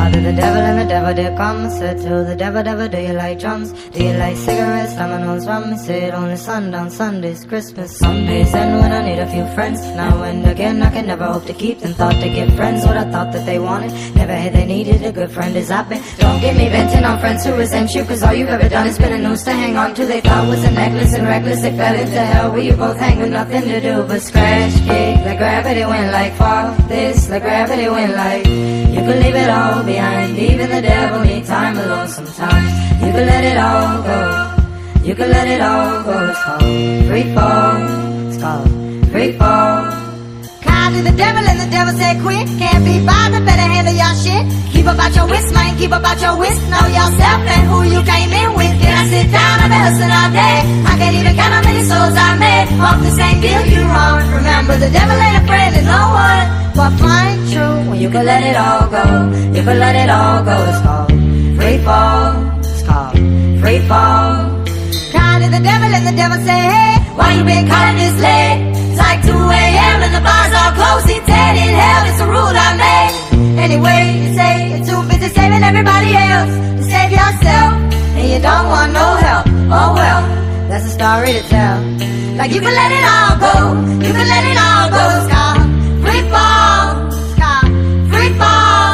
Father the devil and the devil did come. Said to the devil, devil, do you like drums? Do you like cigarettes, dominoes, rum? He said only sundown Sundays, Christmas Sundays. And when I need a few friends, now and again I can never hope to keep them. Thought to get friends what I thought that they wanted, never had they needed a good friend as I've been. Don't get me venting on friends who resent you, cause all you've ever done is been a noose to hang on to. They thought was a necklace and reckless, they fell into hell where you both hang with nothing to do but scratch, kick, like gravity went like fall, this, like gravity went like. You could leave it all behind, even the devil need time alone sometimes. You could let it all go, you could let it all go. It's called free fall, it's called free fall. Called to the devil and the devil said quit. Can't be bothered, better handle your shit. Keep about your wrist, man, keep about your wrist. Know yourself and who you came in with. Can I sit down? I've been hustling all day. I can't even count how many souls I made. Off the same deal you wrong. Remember the devil ain't a friend to no one. But find true when you can let it all go. You can let it all go. It's called free fall. It's called free fall. Called to the devil and the devil said, hey, why you been calling this late? It's like 2 a.m. and the bars all closed. He's dead in hell, it's a rule I made. Anyway, you say you're too busy saving everybody else to save yourself, and you don't want no help. Oh well, that's a story to tell. Like you can let it all go, you can let it all go. It's called free fall, it's called free fall.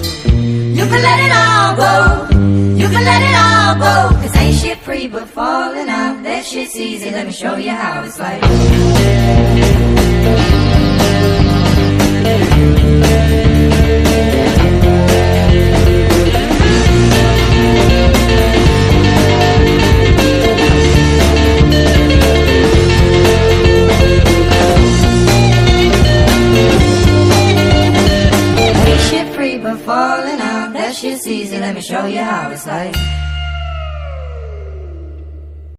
You can let it all go, you can let it all go. Cause ain't shit free but falling out. That shit's easy, let me show you how it's like. Ain't shit free but falling out. That shit's easy, let me show you how it's like.